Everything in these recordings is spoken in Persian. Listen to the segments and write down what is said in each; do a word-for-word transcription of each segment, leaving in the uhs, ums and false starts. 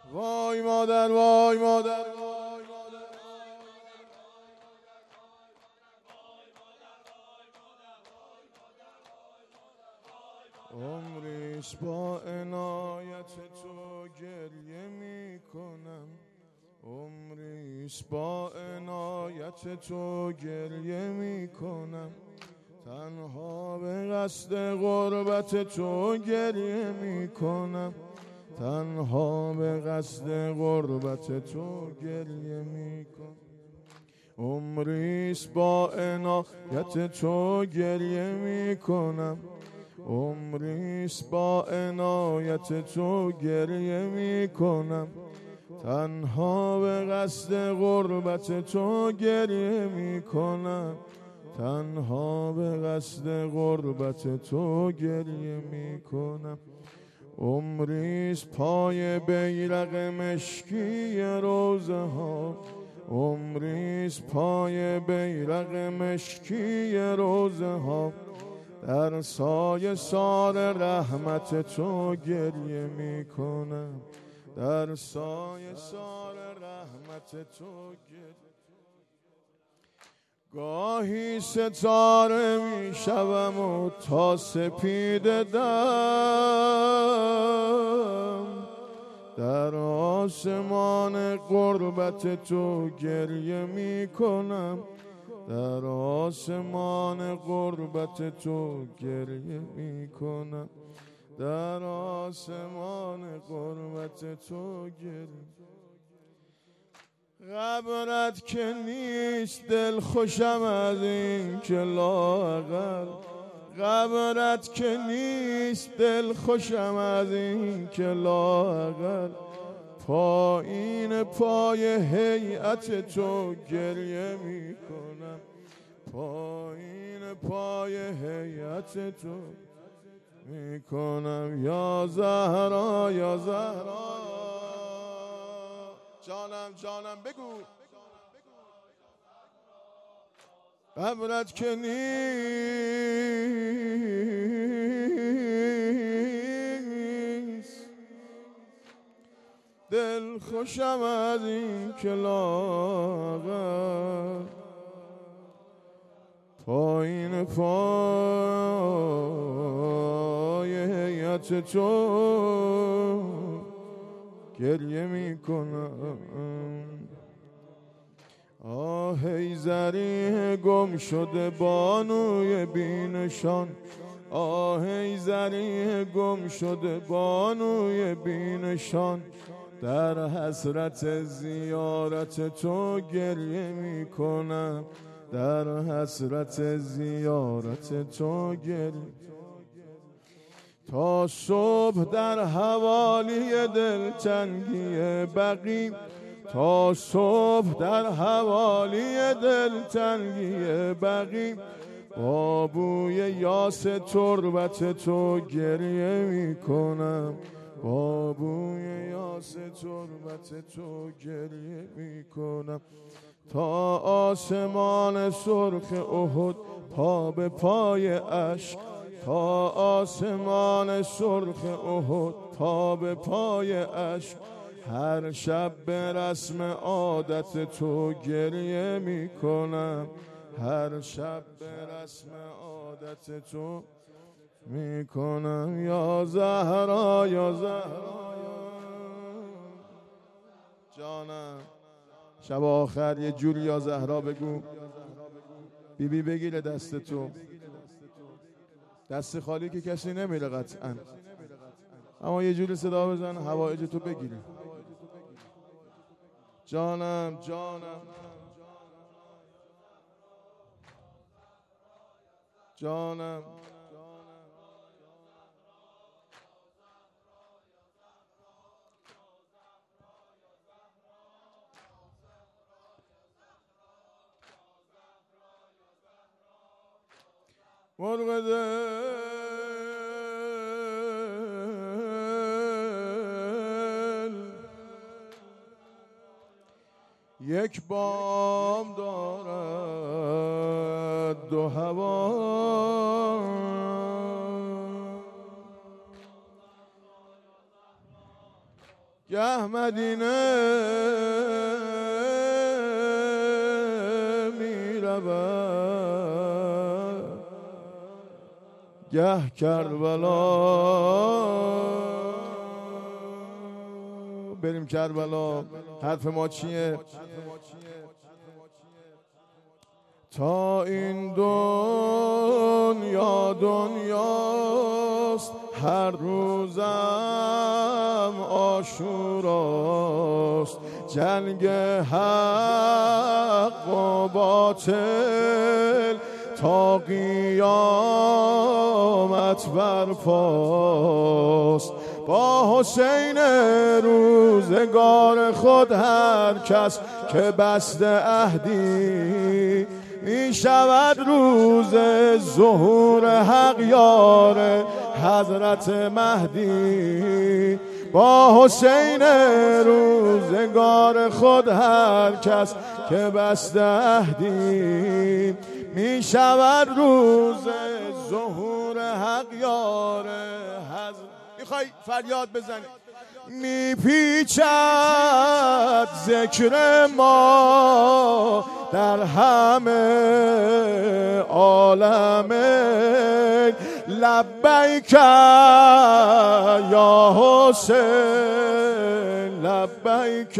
وای مادر وای مادر وای مادر عمریش با عنایت تو گریه میکنم، عمریش با عنایت تو گریه میکنم، تنها به قصد غربت تو گریه میکنم، تنها به قصد غربت تو گریه میکنم. عمریش با عنایت تو گریه میکنم، عمریش با عنایت تو گریه میکنم، تنها به قصد غربت تو گریه میکنم، تنها به قصد غربت تو گریه میکنم. عمریش پای بیرق مشکی روزه ها، عمریش پای بیرق مشکی روزه ها، در سایه سار رحمت تو گریه میکنم، در سایه سار رحمت تو گریه. گاهی ستاره میشوم و تا سپیده دم، در آسمان غربت تو گریه میکنم، در آسمان غربت تو گریه میکنم، در آسمان غربت تو گریه. قبرت که نیست دل خوشم از این که لااقل، قبرت که نیست دل خوشم از این که لااقل، پایین پای هیئت تو گریه میکنم، پایین پای هیئت تو میکنم. یا زهرا یا زهرا، جانم جانم بگو. قبرت که نیست دل خوشم از این که لاغر، پایین پای هیئت تو گریه میکنم. آه ای زریح گم شده بانوی بینشان، آه ای زریح گم شده بانوی بینشان، در حسرت زیارت تو گریه میکنم، در حسرت زیارت تو گریه. تا صبح در حوالی دلتنگی بقی، تا صبح در حوالی دلتنگی بقی، با بوی یاس تربت تو گریه میکنم، با بوی یاس تربت تو گریه میکنم. تا آسمان سرخ احد پا به پای اشک، تا آسمان سرخ احد پا به پای اشک، هر شب به رسم عادت تو گریه میکنم، هر شب به رسم عادت تو میکنم. یا زهرا یا زهرا جانم، شب آخر یه جوری یا زهرا بگو. بی بی بگیره دست تو، دست خالی که کسی نمیره قطعا، اما یه جوری صدا بزن حوائج تو بگیره. جانم جانم جانم مرغ دل یک بام دارد دو هوا، گه مدینه می رود، گه کربلا. بریم کربلا. حرف ما چیه؟ تا این دنیا دنیاست، هر روزم عاشوراست. جنگ حق و باطل تا قیامت برپاست. با حسین روزگار خود هر کس که بسته عهدی، می شود روز ظهور حق یار حضرت مهدی. با حسین روزگار خود هر کس که بسته عهدی، می شود روز ظهور حق یار حضرت. میخوای فریاد بزنی؟ میپیچد ذکر ما در همه عالم، لبیک یا حسین، لبیک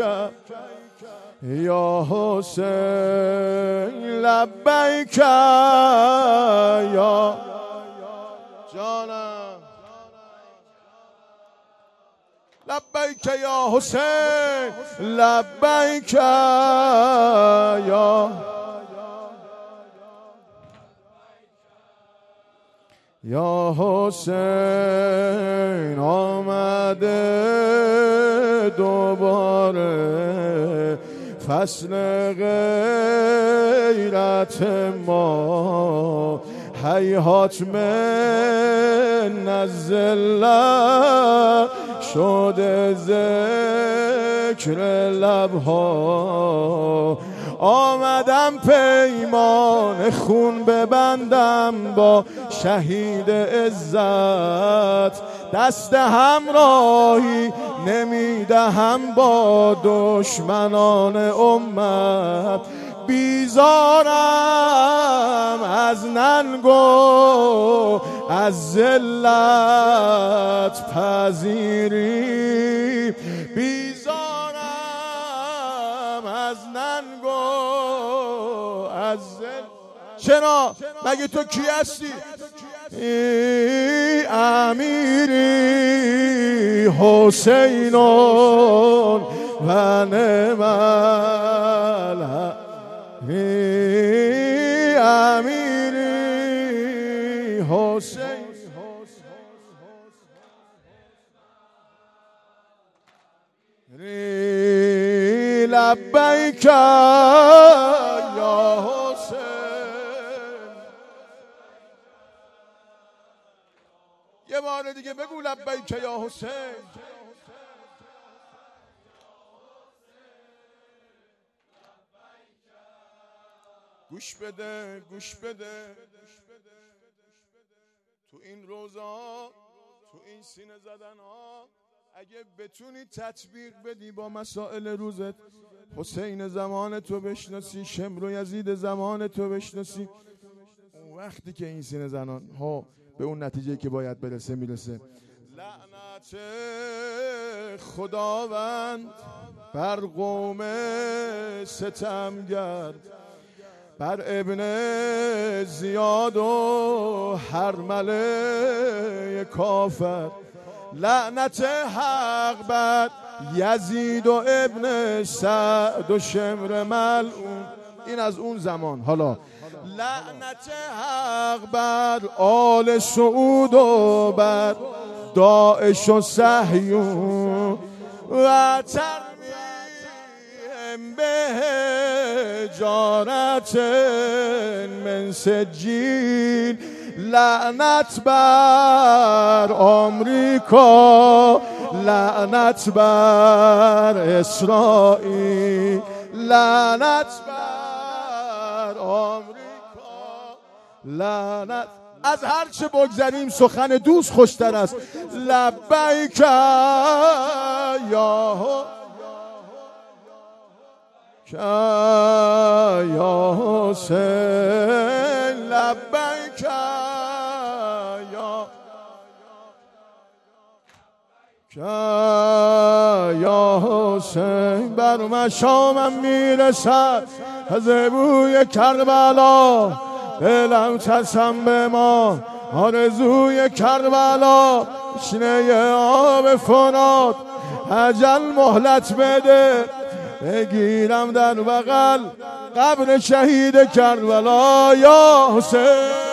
یا حسین، لبیک یا جانم، لبیک یا حسین، لبیک یا یا حسین. آمده دوباره فصل غیرت ما، هیهات من الذلة شده ذکر لبها. آمدم پیمان خون ببندم با شهید عزت، دست همراهی نمیدهم با دشمنان امت. بیزارم از ننگ و از ذلت پذیری، بیزارم از ننگ و از ذلت. چرا؟ مگه تو کی هستی؟ امیری حسینون و نعم امیری حسین. لبیک یا حسین. یه بار دیگه بگو لبیک یا حسین. گوش بده گوش بده تو این روزا، تو این سینه زدن ها، اگه بتونی تطبیق بدی با مسائل روزت، حسین زمان تو بشناسی، شمر و یزید زمان تو بشناسی، اون وقتی که این سینه زنان ها به اون نتیجه که باید برسه میرسه. لعنت خداوند بر قوم ستمگر، بر ابن زیاد و هرمله کافر. لعنت حق بر یزید و ابن سعد و شمر ملعون. این از اون زمان. حالا لعنت حق بر آل سعود و بر داعش و صهیون و ترمیم به جارت من سجیل. لعنت بر آمریکا، لعنت بر اسرائیل، لعنت بر آمریکا، لعنت. از هر چه بگذریم سخن دوست خوشتر است. لبیک یا یا حسین، لبیک یا یا حسین. بر مشامم میرسد از بوی کربلا، دلم ترسم به ما آرزوی کربلا. شنه آب فرات اجل مهلت بده، بگیرم در بغل قبر شهید کربلا. یا حسین